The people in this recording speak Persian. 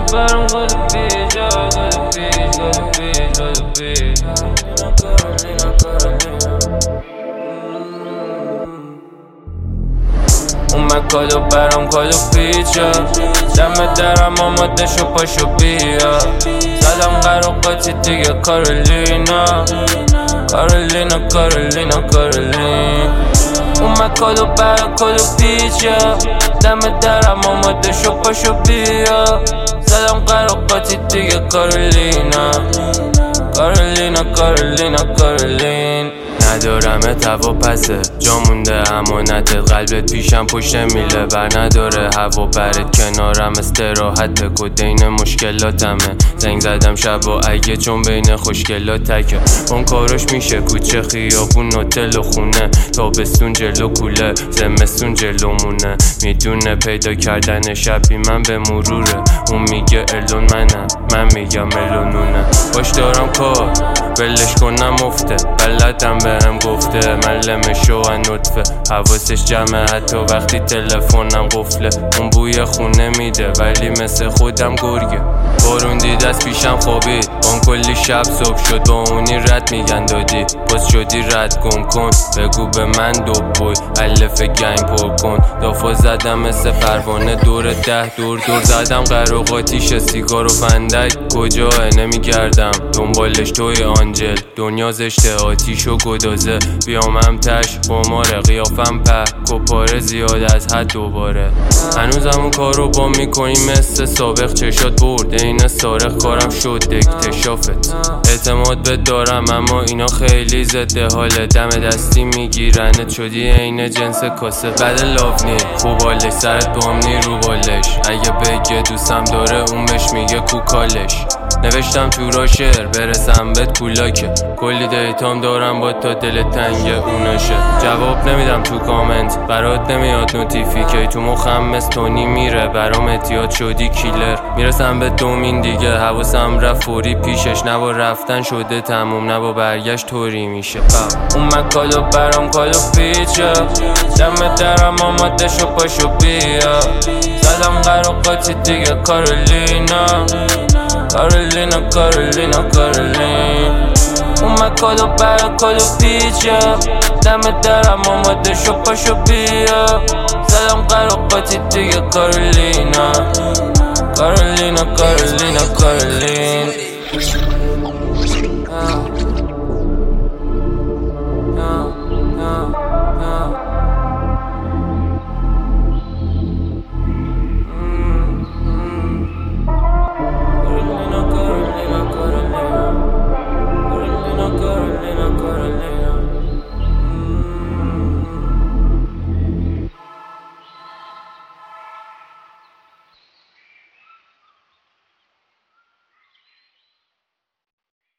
برام go to beach go to beach go to beach go to beach اومد کادو برام کادو پیچا دم درم آماده شو پاشو بیا زدم قراقاتی دیگه کارلینا کارلینا کارلینا کارلین اومد کادو برام کادو پیچا دم درم آماده شو پاشو بیا زدم قراقاتی دیگه کارلینا کارلینا کارلینا کارلین ندارم هوا پسه جا مونده امانتت قلبت پیشم پشت میله بر نداره هوا برت کنارم استراحت کدین مشکلاتمه زنگ زدم شب و اگه چون بین خوشگلات تکه اون کاراش میشه کوچه خیابون هتل و خونه تابستون جلو کوله زمستون جلومونه میدونه پیدا کردن شبی من به مروره اون میگه الون منم من میگم الونونه باش دارم کار ولش کنم افته بلدم بهم گفته ملمشو و نطفه حواسش جمعه حتی وقتی تلفنم قفله اون بوی خونه میده ولی مثل خودم گرگه بارون دید از پیشم خوابید اون کلی شب صبح شد با اونی رد میگن دادی باز شدی رد گم کن بگو به من دوبوی الف گنگ پر کن دافا زدم مثل پروانه دور دور زدم قراقاتیش سیگار و فندک کجاه نمیگردم دنبالش توی آنجل دنیا زشته آتیش و گدازه بیام هم تش قماره قیافم کپاره زیاد از حد دوباره هنوزم اون کارو با میکنی مثل سابق چشات برده این سارق کارم شد اکتشافت اعتماد به دارم اما اینا خیلی زده حال دم دستی میگیرنت شدی عین جنس کاسه بد لافنی خوبالش سرت بامنی رو بالش اگه بگه دوستم داره اون بهش میگه کوکالش نوشتم تو را شعر برسم بهت کولاکه کلی دیتام دارم با تا دل تنگ اونشه جواب نمیدم تو کامنت برات نمیاد نوتیفیکی تو مخم مستونی میره برام اتیاد شدی کیلر میرسم به دومین دیگه حواسم رفت فوری پیشش نه با رفتن شده تموم نه با برگشت طوری میشه اومد کادو برام کادو پیچا دم درم آماده شو پاشو بیا زدم قراقاتی دیگه کارلینا کارلینا کارلینا کارلین اومد کادو برام کادو پیچا دم درم آماده شو پاشو بیا زدم قراقاتی دیگه کارلینا کارلینا کارلین